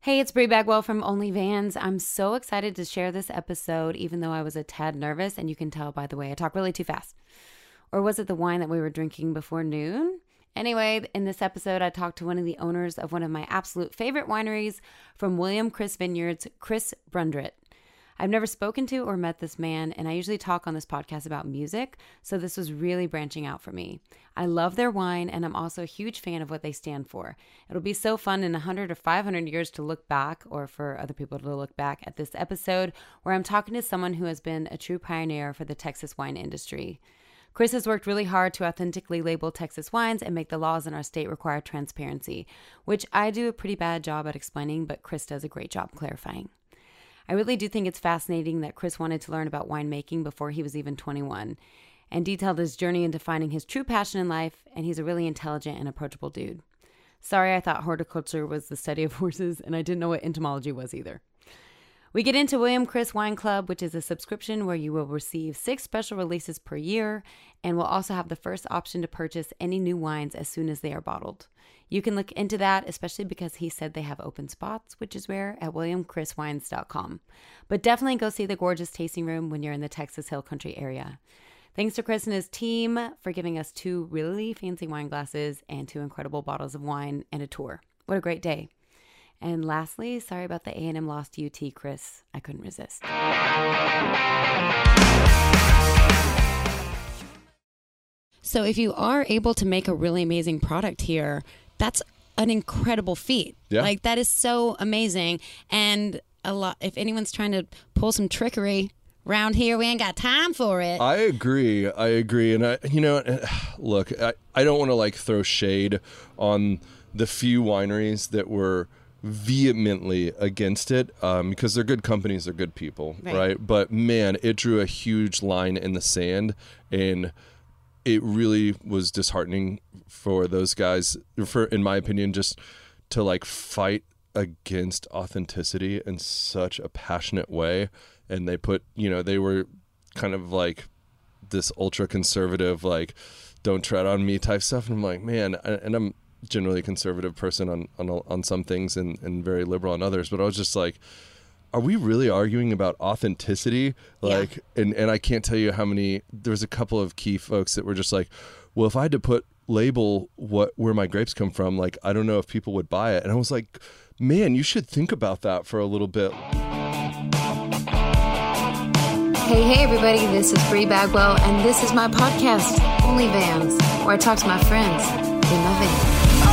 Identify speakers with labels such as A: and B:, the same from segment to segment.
A: Hey, it's Brie Bagwell from OnlyVans. I'm so excited to share this episode, even though I was a tad nervous, and you can tell by the way I talk really too fast. Or was it the wine that we were drinking before noon? Anyway, in this episode, I talked to one of the owners of one of my absolute favorite wineries from William Chris Vineyards, Chris Brundrett. I've never spoken to or met this man, and I usually talk on this podcast about music, so this was really branching out for me. I love their wine, and I'm also a huge fan of what they stand for. It'll be so fun in 100 or 500 years to look back, or for other people to look back at this episode, where I'm talking to someone who has been a true pioneer for the Texas wine industry. Chris has worked really hard to authentically label Texas wines and make the laws in our state require transparency, which I do a pretty bad job at explaining, but Chris does a great job clarifying. I really do think it's fascinating that Chris wanted to learn about winemaking before he was even 21 and detailed his journey into finding his true passion in life, and he's a really intelligent and approachable dude. Sorry, I thought horticulture was the study of horses, and I didn't know what entomology was either. We get into William Chris Wine Club, which is a subscription where you will receive 6 special releases per year and will also have the first option to purchase any new wines as soon as they are bottled. You can look into that, especially because he said they have open spots, which is rare, at WilliamChrisWines.com. But definitely go see the gorgeous tasting room when you're in the Texas Hill Country area. Thanks to Chris and his team for giving us 2 really fancy wine glasses and 2 incredible bottles of wine and a tour. What a great day. And lastly, sorry about the A&M loss to UT, Chris. I couldn't resist. So if you are able to make a really amazing product here, that's an incredible feat.
B: Yeah.
A: Like, that is so amazing. And if anyone's trying to pull some trickery around here, we ain't got time for it.
B: I agree. And look, I don't want to throw shade on the few wineries that were vehemently against it, because they're good companies, they're good people, right? But man, it drew a huge line in the sand, and it really was disheartening for those guys, in my opinion, just to fight against authenticity in such a passionate way. And they put, they were kind of this ultra conservative, don't tread on me type stuff. And I'm like, man, and I'm generally a conservative person on some things and very liberal on others, but I was just like, are we really arguing about authenticity?
A: Yeah.
B: And I can't tell you how many, there's a couple of key folks that were just like, well, if I had to label where my grapes come from, I don't know if people would buy it. And I was like, man, you should think about that for a little bit.
A: Hey everybody, this is Brie Bagwell, and this is my podcast, OnlyVans, where I talk to my friends in my van.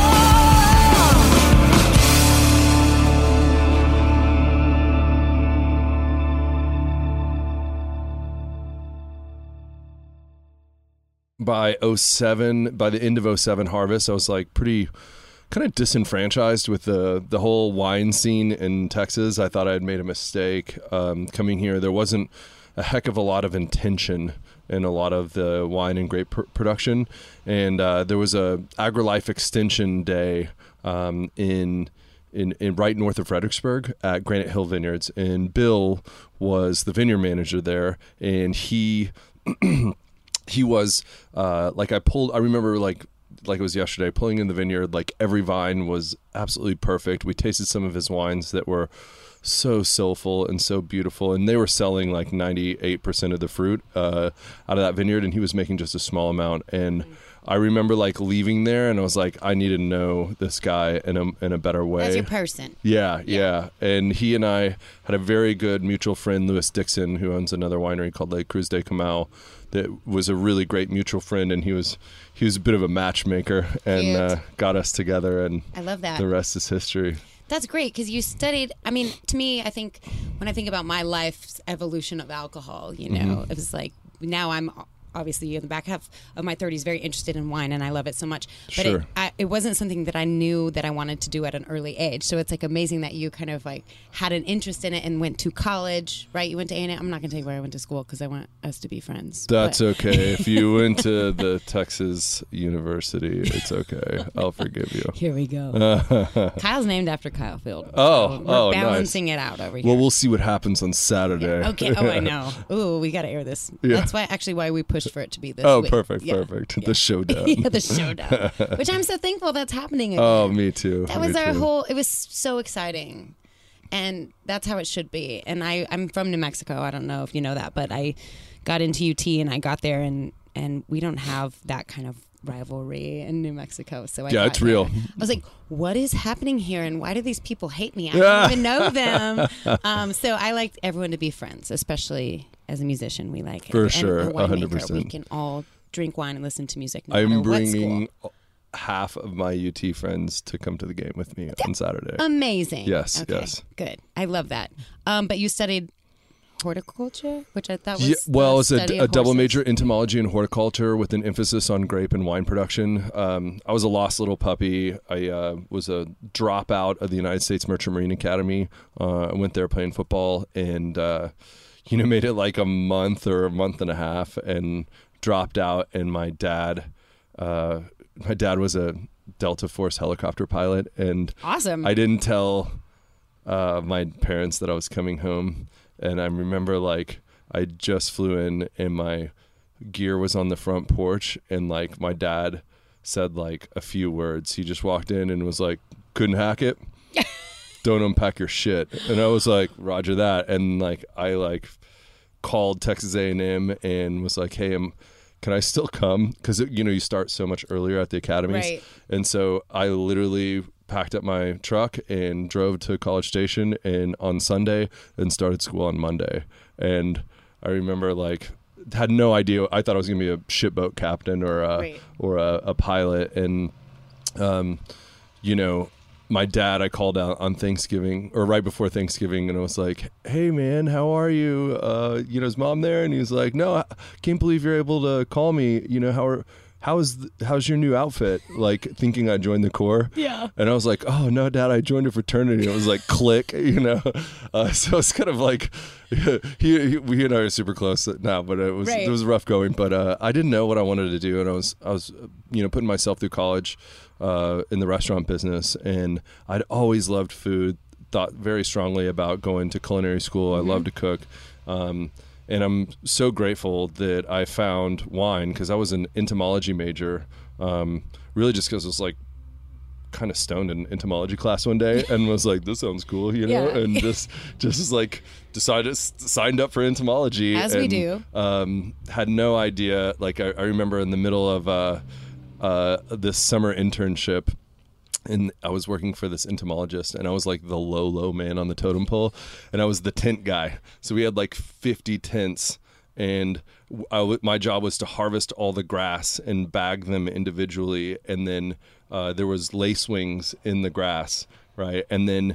B: By the end of 07 harvest, I was pretty kind of disenfranchised with the whole wine scene in Texas. I thought I had made a mistake coming here. There wasn't a heck of a lot of intention in a lot of the wine and grape production. And there was a AgriLife Extension Day in right north of Fredericksburg at Granite Hill Vineyards. And Bill was the vineyard manager there, and he was I remember like it was yesterday, pulling in the vineyard, every vine was absolutely perfect. We tasted some of his wines that were so soulful and so beautiful, and they were selling 98% of the fruit out of that vineyard, and he was making just a small amount. And I remember like leaving there, and I was like, I need to know this guy in a better way.
A: As your person.
B: Yeah. And he and I had a very good mutual friend, Lewis Dixon, who owns another winery called Lake Cruz de Camal, that was a really great mutual friend, and he was a bit of a matchmaker and got us together. And
A: I love that.
B: The rest is history.
A: That's great, because you studied, I mean, to me, I think when I think about my life's evolution of alcohol, you know, it was like, now I'm obviously in the back half of my 30s very interested in wine, and I love it so much. But
B: Sure.
A: it wasn't something that I knew that I wanted to do at an early age. So it's like amazing that you kind of like had an interest in it and went to college, right? You went to A&M. I'm not going to tell you where I went to school because I want us to be friends.
B: That's okay. If you went to the Texas University, it's okay. I'll forgive you.
A: Here we go. Kyle's named after Kyle Field.
B: Oh,
A: so we're
B: nice.
A: balancing it out over here.
B: Well, we'll see what happens on Saturday.
A: Yeah. Okay. Oh, I know. Ooh, we got to air this.
B: Yeah.
A: That's why we pushed for it to be this
B: Oh,
A: week.
B: perfect.
A: Yeah.
B: The showdown.
A: Yeah, the showdown. Which I'm so thankful that's happening again.
B: Oh, me too.
A: That was our whole, it was so exciting. And that's how it should be. And I'm from New Mexico. I don't know if you know that, but I got into UT and I got there and we don't have that kind of rivalry in New Mexico. So
B: it's real.
A: I was like, what is happening here? And why do these people hate me? I don't even know them. So I like everyone to be friends, especially as a musician. We like
B: For
A: it.
B: sure,
A: And a winemaker,
B: 100%.
A: We can all drink wine and listen to music. No
B: I'm
A: matter what
B: bringing
A: school.
B: half of my UT friends to come to the game with me on Saturday.
A: Amazing.
B: Yes,
A: okay,
B: yes.
A: Good. I love that. But you studied horticulture, which I thought was
B: it's
A: study
B: a
A: of
B: double
A: horses.
B: major, entomology and horticulture, with an emphasis on grape and wine production. I was a lost little puppy. I was a dropout of the United States Merchant Marine Academy. I went there playing football and made it like a month or a month and a half and dropped out. And my dad was a Delta Force helicopter pilot, and
A: Awesome.
B: I didn't tell my parents that I was coming home. And I remember, like, I just flew in and my gear was on the front porch, and like my dad said like a few words. He just walked in and was like, "Couldn't hack it. Don't unpack your shit." And I was like, "Roger that." And like I like called Texas A&M and was like, "Hey, can I still come?" Because you start so much earlier at the academies,
A: Right.
B: And so I literally packed up my truck and drove to College Station and on Sunday and started school on Monday. And I remember like had no idea. I thought I was gonna be a shipboat captain or a pilot. And my dad, I called out on Thanksgiving or right before Thanksgiving, and I was like, "Hey man, how are you? Is mom there?" And he was like, "No, I can't believe you're able to call me. How's your new outfit?" Like thinking I joined the Corps.
A: Yeah.
B: And I was like, "Oh no, Dad, I joined a fraternity." It was like click, So it's kind of like he and I are super close now, but it was rough going. But I didn't know what I wanted to do, and I was putting myself through college in the restaurant business, and I'd always loved food. Thought very strongly about going to culinary school. I love to cook. And I'm so grateful that I found wine, because I was an entomology major, really just because I was like kind of stoned in entomology class one day and was like, "This sounds cool," and just like signed up for entomology.
A: As we do.
B: Had no idea. Like I remember in the middle of this summer internship, and I was working for this entomologist, and I was like the low man on the totem pole, and I was the tent guy. So we had like 50 tents, and my job was to harvest all the grass and bag them individually, and then there was lacewings in the grass, right? And then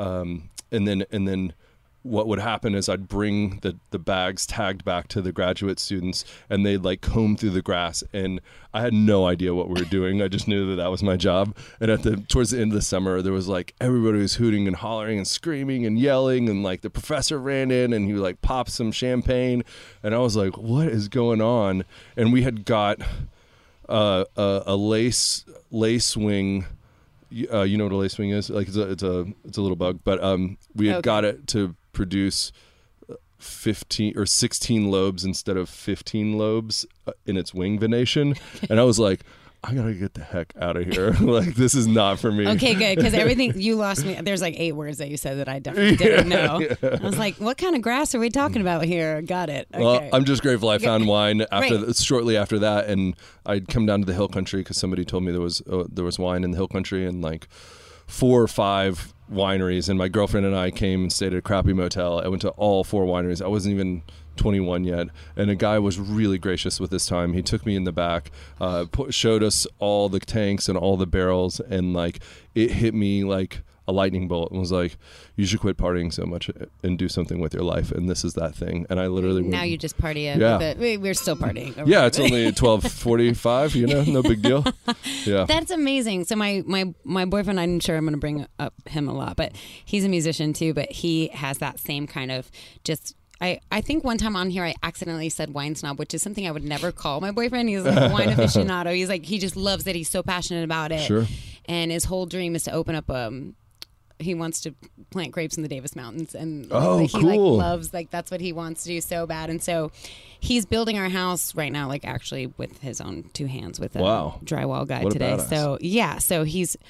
B: what would happen is I'd bring the bags tagged back to the graduate students, and they'd like comb through the grass, and I had no idea what we were doing. I just knew that was my job. And towards the end of the summer, there was like everybody was hooting and hollering and screaming and yelling, and like the professor ran in and he like popped some champagne, and I was like, "What is going on?" And we had got a lace wing. You know what a lace wing is? Like it's a little bug, but we had got it to produce 15 or 16 lobes instead of 15 lobes in its wing venation, and I was like, "I gotta get the heck out of here. Like, this is not for me."
A: Okay, good, because everything you lost me. There's like 8 words that you said that I definitely didn't know. Yeah. I was like, "What kind of grass are we talking about here?" Got it. Okay.
B: Well, I'm just grateful I found wine shortly after that, and I'd come down to the Hill Country because somebody told me there was wine in the Hill Country, and like 4 or 5 wineries, and my girlfriend and I came and stayed at a crappy motel. I went to all 4 wineries. I wasn't even 21 yet, and a guy was really gracious with his time. He took me in the back, showed us all the tanks and all the barrels, and like it hit me like a lightning bolt, and was like, "You should quit partying so much and do something with your life." And this is that thing. And I literally
A: now you just party it.
B: Yeah.
A: We're still partying.
B: Yeah, it's only 12:45. No big deal. Yeah,
A: that's amazing. So my boyfriend, I'm sure I'm going to bring up him a lot, but he's a musician too. But he has that same kind of just. I think one time on here I accidentally said wine snob, which is something I would never call my boyfriend. He's like a wine aficionado. He's like, he just loves it. He's so passionate about it.
B: Sure.
A: And his whole dream is to open up he wants to plant grapes in the Davis Mountains, and he
B: cool.
A: loves that's what he wants to do so bad. And so he's building our house right now, actually with his own 2 hands with a drywall guy
B: what
A: today.
B: A badass.
A: So he's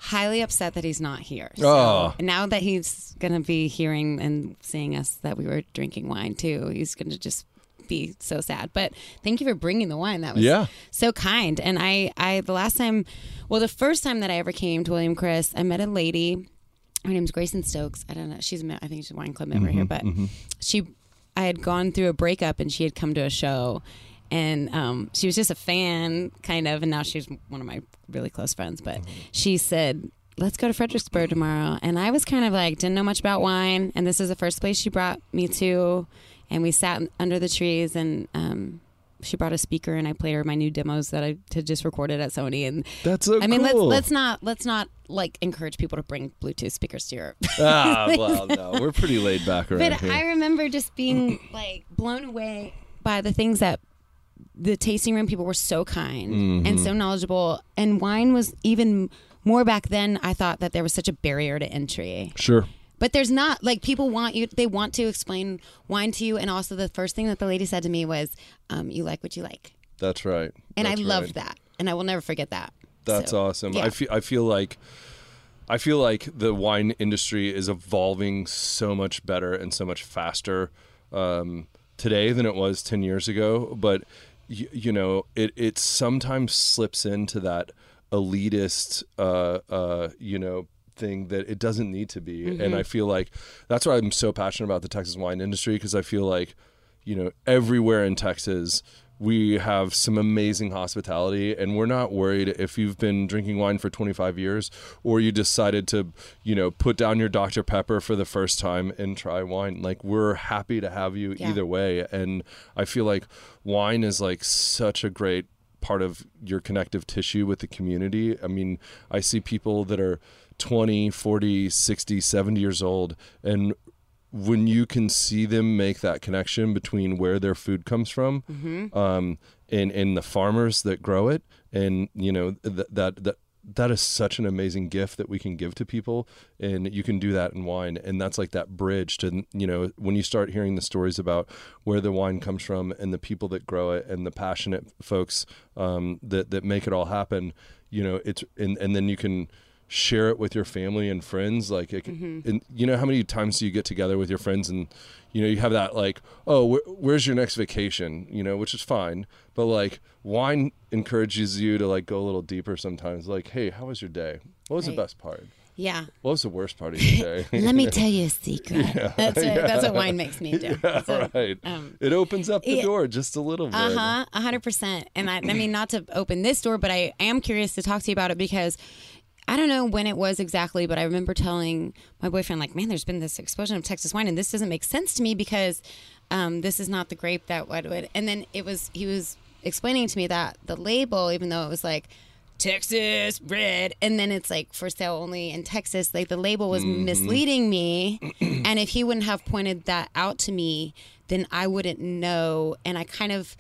A: highly upset that he's not here.
B: Oh.
A: So now that he's going to be hearing and seeing us that we were drinking wine too, he's going to just be so sad. But thank you for bringing the wine. That was so kind. And the first time that I ever came to William Chris, I met a lady. Her name's Grayson Stokes. I don't know. I think she's a wine club member here, but I had gone through a breakup and she had come to a show. And she was just a fan, kind of, and now she's one of my really close friends. But she said, let's go to Fredericksburg tomorrow. And I was kind of like, didn't know much about wine. And this is the first place she brought me to. And we sat under the trees, and she brought a speaker, and I played her my new demos that I had just recorded at Sony. And
B: that's so cool.
A: I mean, let's not like encourage people to bring Bluetooth speakers to your.
B: Well, no, we're pretty laid back around here.
A: I remember just being like blown away by the things that. The tasting room people were so kind and so knowledgeable, and wine was even more back then. I thought that there was such a barrier to entry.
B: Sure.
A: But there's not. Like, people they want to explain wine to you. And also the first thing that the lady said to me was, you like what you like.
B: That's right.
A: And I loved that. And I will never forget that.
B: That's awesome. Yeah. I feel like the wine industry is evolving so much better and so much faster today than it was 10 years ago. But you know, it sometimes slips into that elitist, thing that it doesn't need to be. And I feel like that's why I'm so passionate about the Texas wine industry, because I feel like, everywhere in Texas, we have some amazing hospitality, and we're not worried if you've been drinking wine for 25 years or you decided to, put down your Dr. Pepper for the first time and try wine. Like, we're happy to have you either way. And I feel like wine is like such a great part of your connective tissue with the community. I mean, I see people that are 20, 40, 60, 70 years old, and when you can see them make that connection between where their food comes from, and the farmers that grow it, and that is such an amazing gift that we can give to people, and you can do that in wine. And that's like that bridge to, when you start hearing the stories about where the wine comes from and the people that grow it and the passionate folks that make it all happen, it's and then you can share it with your family and friends. Like, and how many times do you get together with your friends and, you have that like, oh, where's your next vacation, which is fine. But like, wine encourages you to like go a little deeper sometimes. Like, hey, how was your day? What was the best part?
A: Yeah.
B: What was the worst part of your day?
A: Let me tell you a secret. That's what wine makes me do.
B: Yeah, so, right. It opens up the door just a little bit.
A: 100%. And I mean, not to open this door, but I am curious to talk to you about it, because I don't know when it was exactly, but I remember telling my boyfriend, like, man, there's been this explosion of Texas wine, and this doesn't make sense to me because this is not the grape that would. And then he was explaining to me that the label, even though it was like Texas red, and then it's like for sale only in Texas, like the label was misleading me. And if he wouldn't have pointed that out to me, then I wouldn't know. And I kind of,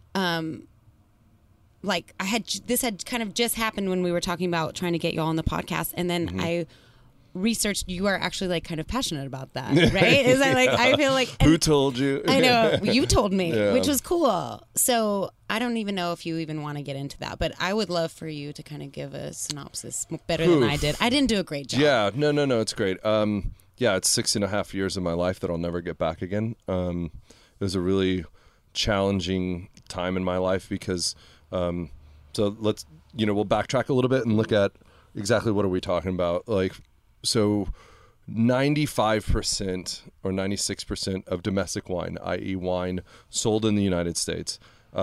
A: this had kind of just happened when we were talking about trying to get y'all on the podcast, and then I researched. You are actually like kind of passionate about that, right? Is that like, I feel like,
B: who told you?
A: I know you told me, which was cool. So I don't even know if you even want to get into that, but I would love for you to kind of give a synopsis better than I did. I didn't do a great job.
B: Yeah, no, it's great. It's 6.5 years of my life that I'll never get back again. It was a really challenging time in my life because. So let's, we'll backtrack a little bit and look at exactly what are we talking about. Like, so 95% or 96% of domestic wine, i.e. wine sold in the United States,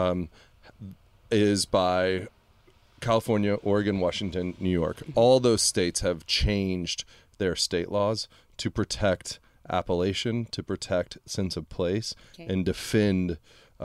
B: is by California, Oregon, Washington, New York. All those states have changed their state laws to protect appellation, to protect sense of place, and defend,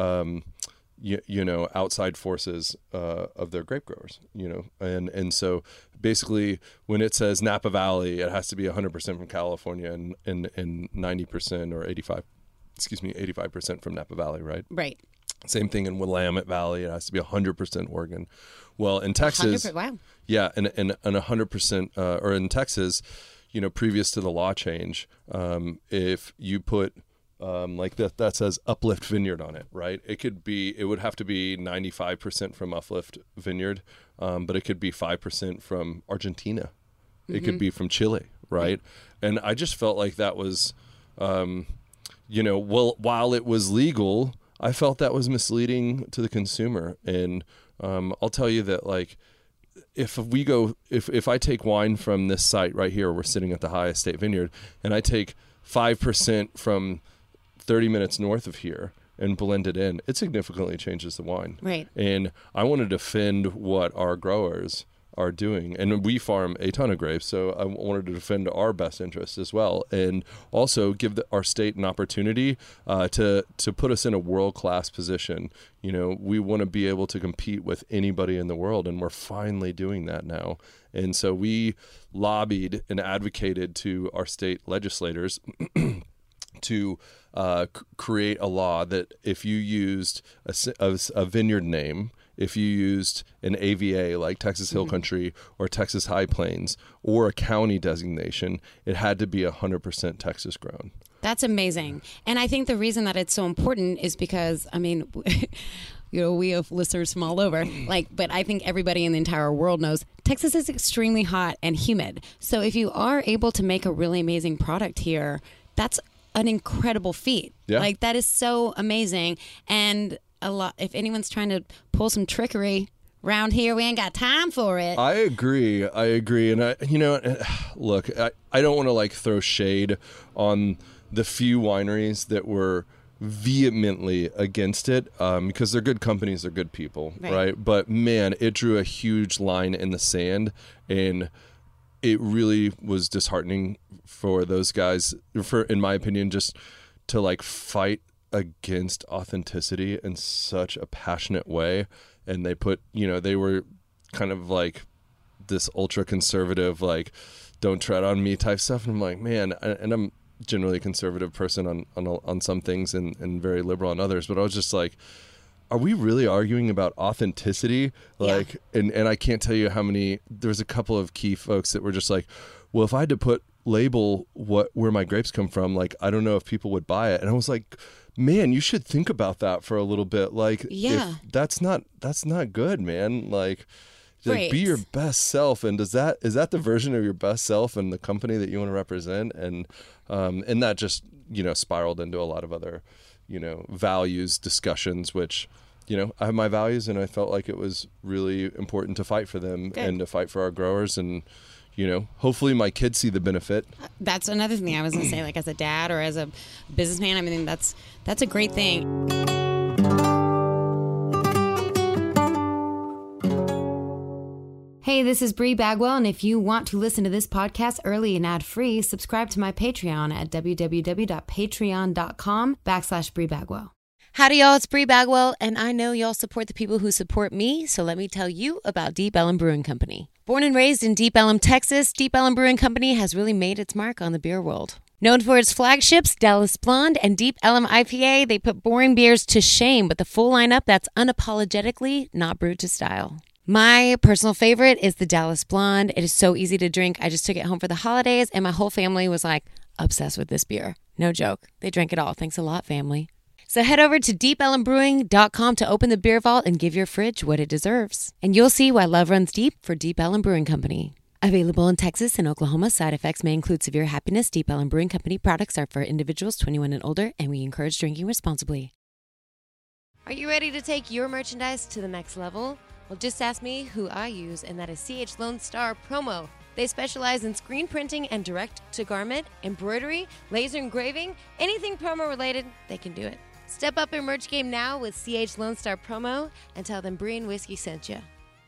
B: outside forces of their grape growers, and so basically when it says Napa Valley, it has to be 100% from California and 90% or 85% from Napa Valley, right?
A: Right.
B: Same thing in Willamette Valley, it has to be 100% Oregon. Well, in Texas,
A: 100%, wow.
B: Yeah, and 100%, or in Texas, previous to the law change, if you put like that says Uplift Vineyard on it, right? It would have to be 95% from Uplift Vineyard, but it could be 5% from Argentina, It could be from Chile, right? And I just felt like that was, while it was legal, I felt that was misleading to the consumer. And I'll tell you that, like, if I take wine from this site right here, we're sitting at the High Estate Vineyard, and I take 5% from 30 minutes north of here and blend it in, it significantly changes the wine.
A: Right.
B: And I want to defend what our growers are doing. And we farm a ton of grapes, so I wanted to defend our best interests as well, and also give our state an opportunity to put us in a world-class position. We want to be able to compete with anybody in the world, and we're finally doing that now. And so we lobbied and advocated to our state legislators to create a law that if you used a vineyard name, if you used an AVA like Texas Hill Country or Texas High Plains or a county designation, it had to be 100% Texas grown.
A: That's amazing. And I think the reason that it's so important is because, I mean, we have listeners from all over, but I think everybody in the entire world knows Texas is extremely hot and humid. So if you are able to make a really amazing product here, that's an incredible feat.
B: Yeah.
A: That is so amazing. And if anyone's trying to pull some trickery around here, we ain't got time for it.
B: I agree. And look, I don't want to throw shade on the few wineries that were vehemently against it, because they're good companies, they're good people, right? But man, it drew a huge line in the sand, and it really was disheartening for those guys, in my opinion, just to fight against authenticity in such a passionate way. And they put, they were kind of this ultra conservative, don't tread on me type stuff. And I'm like, man, and I'm generally a conservative person on some things and very liberal on others, but I was just like, are we really arguing about authenticity? And I can't tell you how many, there's a couple of key folks that were just like, well, if I had to label where my grapes come from, I don't know if people would buy it. And I was like, man, you should think about that for a little bit. If that's not good, man. Be your best self. And is that the version of your best self and the company that you want to represent? And that just, spiraled into a lot of other, values discussions, which, I have my values, and I felt like it was really important to fight for them and to fight for our growers. And, hopefully my kids see the benefit. That's
A: another thing I was going to say, as a dad or as a businessman, I mean, that's a great thing. Hey, this is Bree Bagwell, and if you want to listen to this podcast early and ad-free, subscribe to my Patreon at www.patreon.com/Bree Bagwell. Howdy, y'all. It's Bree Bagwell, and I know y'all support the people who support me, so let me tell you about Deep Ellum Brewing Company. Born and raised in Deep Ellum, Texas, Deep Ellum Brewing Company has really made its mark on the beer world. Known for its flagships, Dallas Blonde and Deep Ellum IPA, they put boring beers to shame with a full lineup that's unapologetically not brewed to style. My personal favorite is the Dallas Blonde. It is so easy to drink. I just took it home for the holidays, and my whole family was obsessed with this beer. No joke. They drank it all. Thanks a lot, family. So head over to deepellumbrewing.com to open the beer vault and give your fridge what it deserves. And you'll see why love runs deep for Deep Ellum Brewing Company. Available in Texas and Oklahoma, side effects may include severe happiness. Deep Ellum Brewing Company products are for individuals 21 and older, and we encourage drinking responsibly. Are you ready to take your merchandise to the next level? Well, just ask me who I use, and that is CH Lone Star Promo. They specialize in screen printing and direct-to-garment, embroidery, laser engraving, anything promo related, they can do it. Step up your merch game now with CH Lone Star Promo and tell them Bree and Whiskey sent you.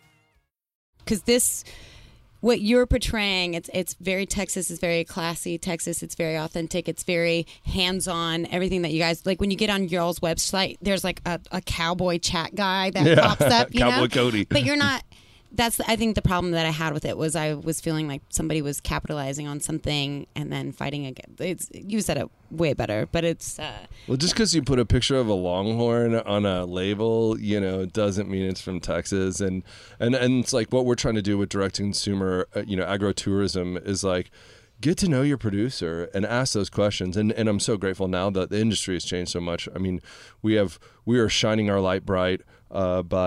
A: Because what you're portraying, it's very Texas, it's very classy Texas, it's very authentic, it's very hands-on, everything that you guys, when you get on y'all's website, there's a cowboy chat guy that pops up,
B: Cowboy Cody.
A: But you're not, I think the problem that I had with it was I was feeling like somebody was capitalizing on something and then fighting against. You said it way better, but it's...
B: Well, just because you put a picture of a longhorn on a label, doesn't mean it's from Texas. And it's what we're trying to do with direct-to-consumer, agro-tourism is get to know your producer and ask those questions. And I'm so grateful now that the industry has changed so much. I mean, we are shining our light bright by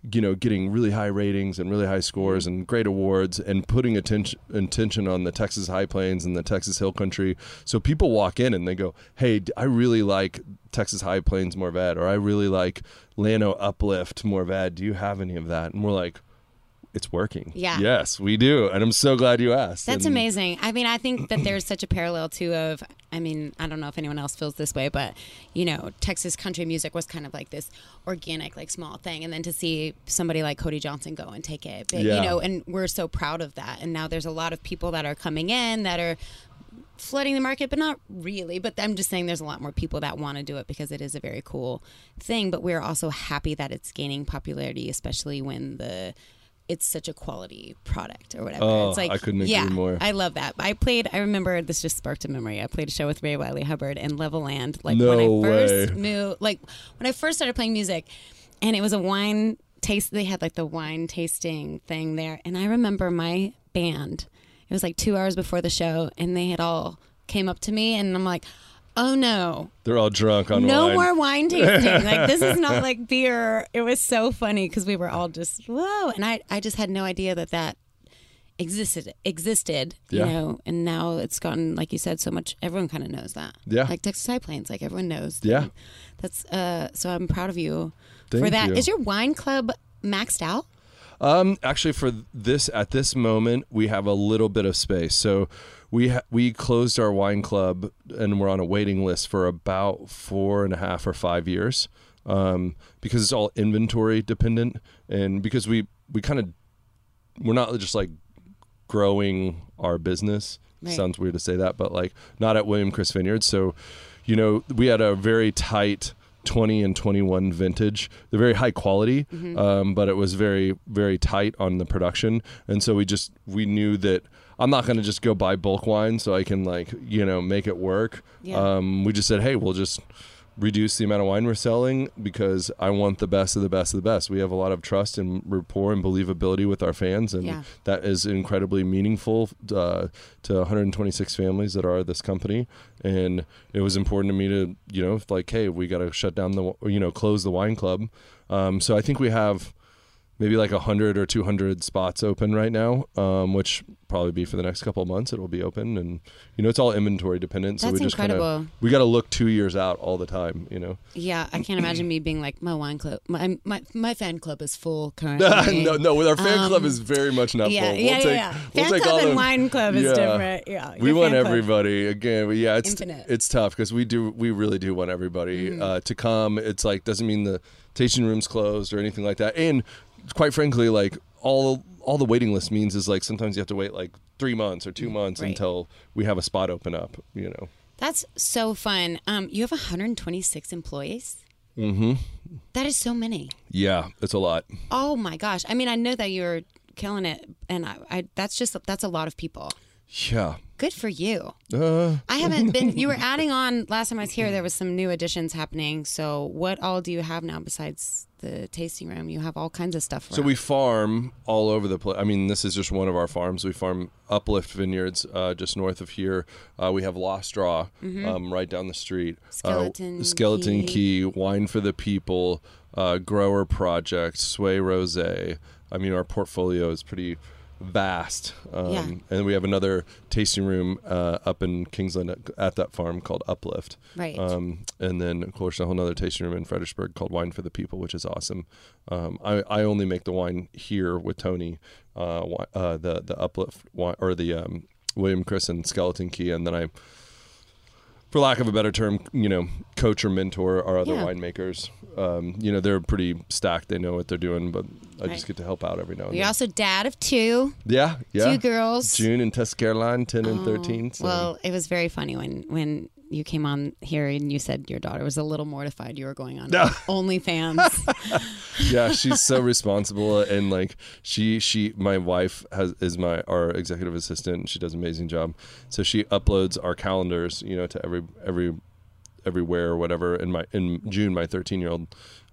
B: getting really high ratings and really high scores and great awards, and putting attention on the Texas High Plains and the Texas Hill Country. So people walk in and they go, hey, I really like Texas High Plains Mourvedre, or I really like Llano Uplift Mourvedre. Do you have any of that? And we're like, it's working.
A: Yeah.
B: Yes, we do. And I'm so glad you asked.
A: That's amazing. I mean, I think that there's such a parallel too of, I mean, I don't know if anyone else feels this way, but, Texas country music was kind of like this organic, like small thing. And then to see somebody like Cody Johnson go and take it, big, and we're so proud of that. And now there's a lot of people that are coming in that are flooding the market, but not really. But I'm just saying there's a lot more people that want to do it because it is a very cool thing. But we're also happy that it's gaining popularity, especially when it's such a quality product or whatever.
B: Oh,
A: it's like,
B: I couldn't agree more.
A: I love that. I remember, this just sparked a memory. I played a show with Ray Wiley Hubbard in Levelland. Like
B: no
A: when I
B: way.
A: first moved, like when I first started playing music, and it was a wine taste. They had like the wine tasting thing there. And I remember my band, it was like 2 hours before the show, and they had all came up to me, and I'm like, oh no.
B: They're all drunk on wine.
A: No more wine tasting. Like, this is not like beer. It was so funny because we were all just, whoa. And I just had no idea that existed, and now it's gotten, like you said, so much, everyone kind of knows that.
B: Yeah.
A: Like Texas High Plains, like everyone knows.
B: Yeah.
A: That's, so I'm proud of you
B: Thank
A: for that.
B: you.
A: Is your wine club maxed out?
B: Actually, at this moment, we have a little bit of space. So we closed our wine club and we're on a waiting list for about 4.5 or 5 years, because it's all inventory dependent, and because we're not just like growing our business.
A: Right.
B: Sounds weird to say that, but like not at William Chris Vineyards. So, we had a very tight 20 and 21 vintage. They're very high quality, but it was very, very tight on the production. And so we knew that I'm not going to just go buy bulk wine so I can make it work.
A: Yeah.
B: We just said, hey, we'll just reduce the amount of wine we're selling because I want the best of the best of the best. We have a lot of trust and rapport and believability with our fans, and that is incredibly meaningful to 126 families that are this company. And it was important to me to, hey, we got to shut down close the wine club. So I think we have maybe like 100 or 200 spots open right now, which probably be for the next couple of months. It will be open, and it's all inventory dependent. So
A: That's
B: we just
A: incredible.
B: We got to look 2 years out all the time.
A: Yeah, I can't imagine me being like, my wine club, my fan club is full currently.
B: no, our fan club is very much not full.
A: Yeah. Fan club and wine club is different. Yeah,
B: we want everybody again. But yeah,
A: Infinite.
B: It's tough because we really do want everybody to come. It's like doesn't mean the tasting room's closed or anything like that, and quite frankly, like all the waiting list means is like sometimes you have to wait like 3 months or 2 months until we have a spot open up.
A: That's so fun. You have 126 employees.
B: Mm-hmm.
A: That is so many.
B: Yeah, it's a lot.
A: Oh my gosh! I mean, I know that you're killing it, and that's a lot of people.
B: Yeah.
A: Good for you. I haven't been. You were adding on last time I was here. There was some new additions happening. So what all do you have now besides the tasting room? You have all kinds of stuff around.
B: So we farm all over the place. I mean, this is just one of our farms. We farm Uplift Vineyards just north of here. We have Lost Straw right down the street. Skeleton Key, Wine for the People, Grower Project, Sway Rosé. I mean, our portfolio is pretty vast. And we have another tasting room up in Kingsland at that farm called Uplift.
A: Right.
B: And then, of course, a whole other tasting room in Fredericksburg called Wine for the People, which is awesome. I only make the wine here with Tony, the Uplift wine, or the William Chris and Skeleton Key, and then I, for lack of a better term, coach or mentor our other winemakers. They're pretty stacked. They know what they're doing, but I just get to help out every now and then.
A: You're also dad of two.
B: Yeah.
A: 2 girls.
B: June and Tess Caroline, 10 and 13. So.
A: Well, it was very funny when you came on here and you said your daughter was a little mortified you were going on OnlyFans.
B: Yeah, she's so responsible, and like my wife is our executive assistant, and she does an amazing job. So she uploads our calendars, to everywhere or whatever. In June, my 13-year-old,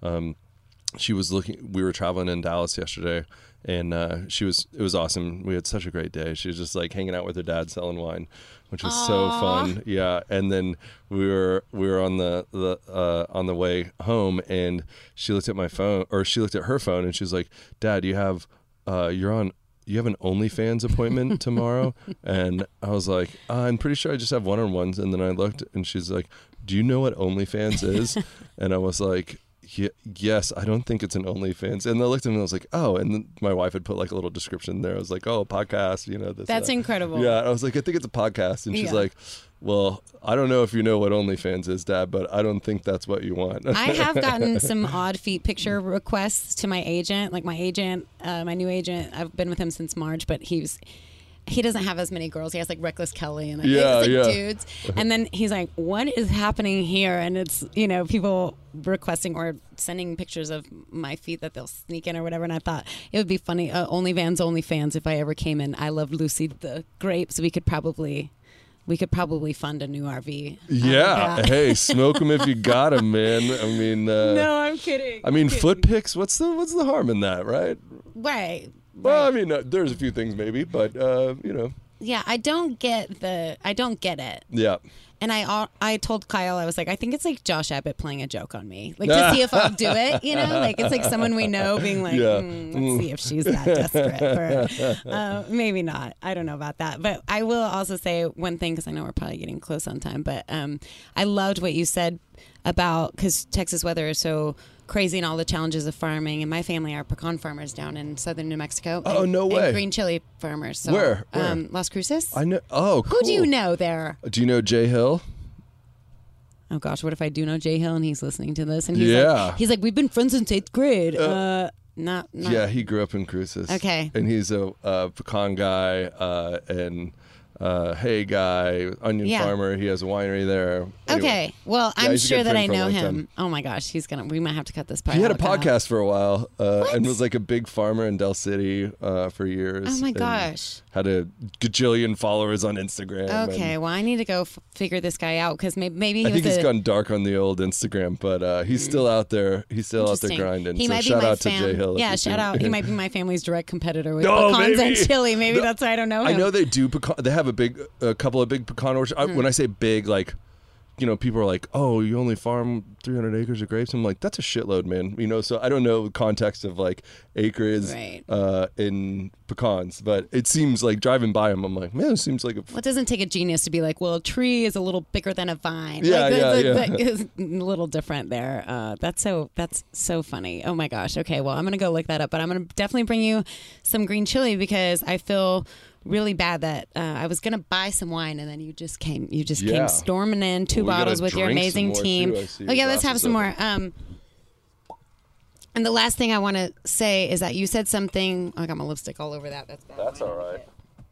B: she was looking. We were traveling in Dallas yesterday, and it was awesome. We had such a great day. She was just like hanging out with her dad, selling wine. which was so fun. Yeah, and then we were on the way home, and she looked at my phone, or she looked at her phone, and she was like, "Dad, you have an OnlyFans appointment tomorrow?" And I was like, "I'm pretty sure I just have one-on-ones." And then I looked, and she's like, "Do you know what OnlyFans is?" And I was like, yes, I don't think it's an OnlyFans. And I looked at me and I was like, oh, and then my wife had put like a little description there. I was like, oh, podcast, this.
A: That's incredible.
B: Yeah. I was like, I think it's a podcast. And she's like, well, I don't know if you know what OnlyFans is, Dad, but I don't think that's what you want.
C: I have gotten some odd feet picture requests to my agent. Like my new agent, I've been with him since March, but he doesn't have as many girls. He has like Reckless Kelly and dudes. And then he's like, what is happening here? And it's, people requesting or sending pictures of my feet that they'll sneak in or whatever. And I thought it would be funny. OnlyFans if I ever came in. I love Lucy the grapes. We could probably fund a new RV.
B: Yeah. Hey, smoke them if you got them, man. I mean,
C: no, I'm kidding.
B: I mean, foot pics. What's the harm in that, right?
C: Right.
B: Well, I mean, there's a few things maybe, but
C: Yeah, I don't get it.
B: Yeah.
C: And I told Kyle, I was like, I think it's like Josh Abbott playing a joke on me, like to see if I'll do it. Like it's like someone we know being like, let's see if she's that desperate for. Maybe not. I don't know about that, but I will also say one thing because I know we're probably getting close on time. But I loved what you said about because Texas weather is so crazy and all the challenges of farming, and my family are pecan farmers down in southern New Mexico.
B: Oh, no way.
C: And green chili farmers. So,
B: Where?
C: Las Cruces.
B: I know. Oh, cool.
C: Who do you know there?
B: Do you know Jay Hill?
C: Oh gosh, what if I do know Jay Hill and he's listening to this and he's like, we've been friends since 8th grade. Not.
B: Yeah, he grew up in Cruces.
C: Okay.
B: And he's a pecan guy and hay guy, onion farmer. He has a winery there. Anyway.
C: Okay. Well, I'm sure that I know him. Oh my gosh, we might have to cut this part.
B: He had a podcast for a while and was like a big farmer in Del City for years.
C: Oh my gosh.
B: Had a gajillion followers on Instagram.
C: Okay. Well, I need to go figure this guy out because maybe
B: I think he's gone dark on the old Instagram, but he's still out there. He's still out there grinding.
C: He might
B: shout
C: be
B: out to Jay Hill.
C: Yeah, shout out. He might be my family's direct competitor with pecans and chili. Maybe that's why I don't know him.
B: I know they do pecan. They have a couple of big pecan orchards. When I say big, like, people are like, oh, you only farm 300 acres of grapes. I'm like, that's a shitload, man. So I don't know the context of like acreage in pecans, but it seems like driving by them, I'm like, man, it seems like
C: well, it doesn't take a genius to be like, well, a tree is a little bigger than a vine.
B: Yeah,
C: It's a little different there. That's so funny. Oh my gosh. Okay, well, I'm gonna go look that up, but I'm gonna definitely bring you some green chili because I feel really bad that I was gonna buy some wine and then you just came storming in two bottles with your amazing team. Okay, let's have some more. And the last thing I want to say is that you said something. I got my lipstick all over that.
B: That's all right.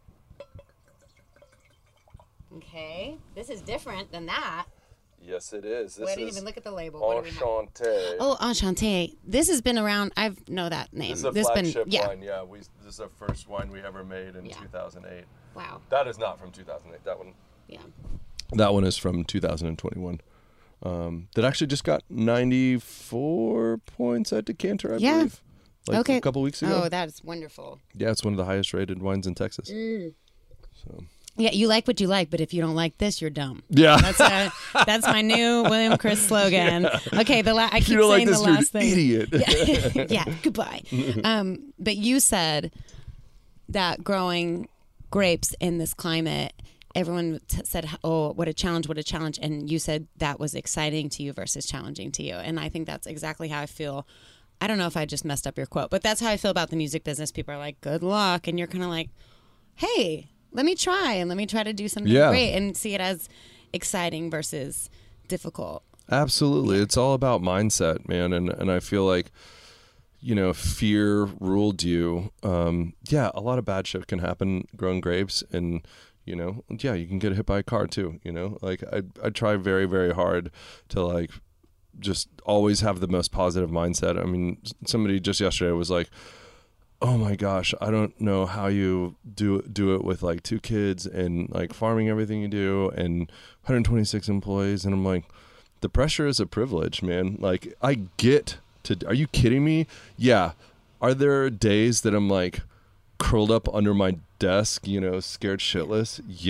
C: Okay, this is different than that.
B: Yes, it is.
C: I didn't even look at the label.
B: Enchanté.
C: Oh, Enchanté. This has been around. I know that name.
B: This is a flagship wine. Yeah, this is our first wine we ever made in 2008.
C: Wow.
B: That is not from 2008. That one.
C: Yeah.
B: That one is from 2021. That actually just got 94 points at Decanter, I believe. A couple weeks ago.
C: Oh, that's wonderful.
B: Yeah, it's one of the highest rated wines in Texas. So.
C: Yeah, you like what you like, but if you don't like this, you're dumb.
B: Yeah,
C: that's my new William Chris slogan.
B: Yeah.
C: Okay, I keep
B: saying
C: like this,
B: the last thing. Idiot.
C: Yeah, goodbye. But you said that growing grapes in this climate, everyone said, "Oh, what a challenge! What a challenge!" And you said that was exciting to you versus challenging to you, and I think that's exactly how I feel. I don't know if I just messed up your quote, but that's how I feel about the music business. People are like, "Good luck," and you're kind of like, "Hey, let me try to do something great and see it as exciting versus difficult."
B: Absolutely. It's all about mindset, man. And I feel like, fear ruled you. A lot of bad shit can happen growing grapes and, you can get hit by a car too, like I try very, very hard to like just always have the most positive mindset. I mean, somebody just yesterday was like, oh my gosh, I don't know how you do it with like 2 kids and like farming everything you do and 126 employees. And I'm like, the pressure is a privilege, man. Like are you kidding me? Yeah. Are there days that I'm like curled up under my desk, scared shitless? Yeah.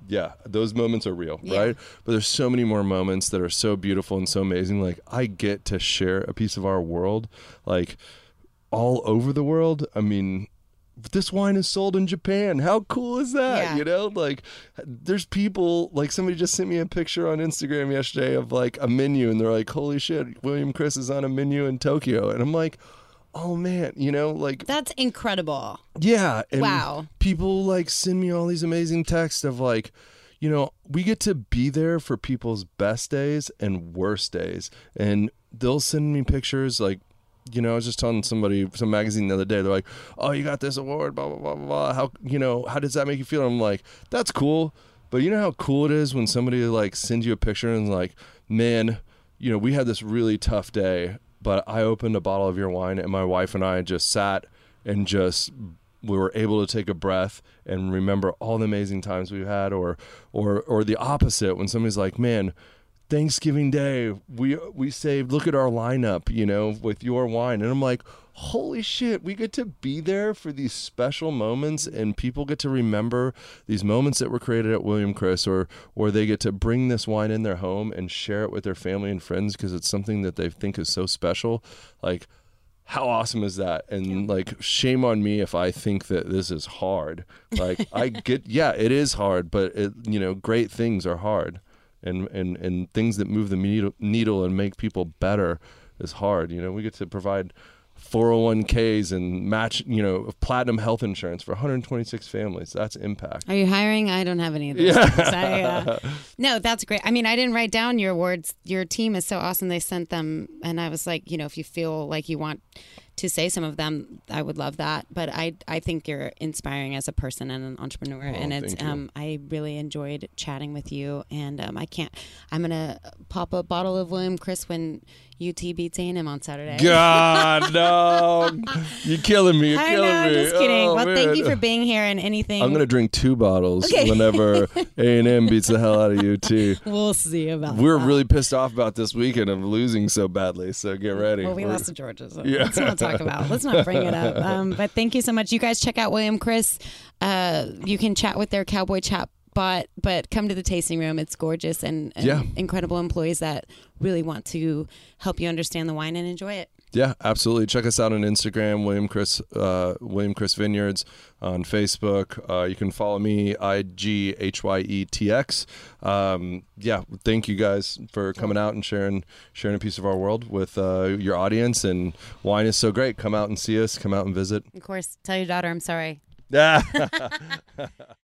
B: yeah, those moments are real,
C: Yeah.
B: right? But there's so many more moments that are so beautiful and so amazing. Like, I get to share a piece of our world, like, all over the world. I mean, this wine is sold in Japan. How cool is that?
C: Yeah.
B: You know, like, there's people, like, somebody just sent me a picture on Instagram yesterday of like a menu, and they're like, holy shit, William Chris is on a menu in Tokyo. And I'm like, oh man, you know, like,
C: That's incredible.
B: yeah. And
C: Wow.
B: people like send me all these amazing texts of like, you know, we get to be there for people's best days and worst days. And they'll send me pictures like, you know, I was just telling somebody, some magazine the other day, they're like, oh, you got this award, blah, blah, blah, blah, blah. How, you know, how does that make you feel? I'm like, that's cool. But you know how cool it is when somebody like sends you a picture and like, man, you know, we had this really tough day, but I opened a bottle of your wine and my wife and I just sat and just, we were able to take a breath and remember all the amazing times we've had, or the opposite, when somebody's like, man, Thanksgiving Day, we saved, look at our lineup, you know, with your wine. And I'm like, holy shit, we get to be there for these special moments, and people get to remember these moments that were created at William Chris, or they get to bring this wine in their home and share it with their family and friends because it's something that they think is so special. Like, how awesome is that? And like, shame on me if I think that this is hard. Like, I get, yeah, it is hard, but it, you know, great things are hard. And things that move the needle and make people better is hard. You know, we get to provide 401ks and match, you know, platinum health insurance for 126 families. That's impact.
C: Are you hiring? I don't have any of those.
B: Yeah.
C: No, that's great. I mean, I didn't write down your awards. Your team is so awesome. They sent them, and I was like, you know, if you feel like you want to say some of them, I would love that. But I think you're inspiring as a person and an entrepreneur, and it's I really enjoyed chatting with you. And I'm gonna pop a bottle of William Chris when UT beats A&M on Saturday.
B: God, no. You're killing me. You're
C: I
B: killing
C: know, I'm
B: me.
C: just kidding.
B: Oh,
C: Well,
B: man.
C: thank you for being here, and anything.
B: I'm going to drink 2 bottles
C: Okay.
B: whenever A&M beats the hell out of UT.
C: We'll see about
B: We're
C: that.
B: really pissed off about this weekend of losing so badly, so get ready.
C: Well, we
B: We're-
C: lost to Georgia, so
B: Yeah.
C: let's not talk about. Let's not bring it up. But thank you so much. You guys check out William Chris. You can chat with their Cowboy Chat bot, but come to the tasting room. It's gorgeous and
B: Yeah.
C: incredible employees that really want to help you understand the wine and enjoy it.
B: Yeah, absolutely. Check us out on Instagram, William Chris Vineyards, on Facebook. You can follow me, IGHYETX. Yeah, thank you guys for coming out and sharing a piece of our world with your audience. And wine is so great. Come out and see us. Come out and visit.
A: Of course, tell your daughter I'm sorry.
B: Yeah.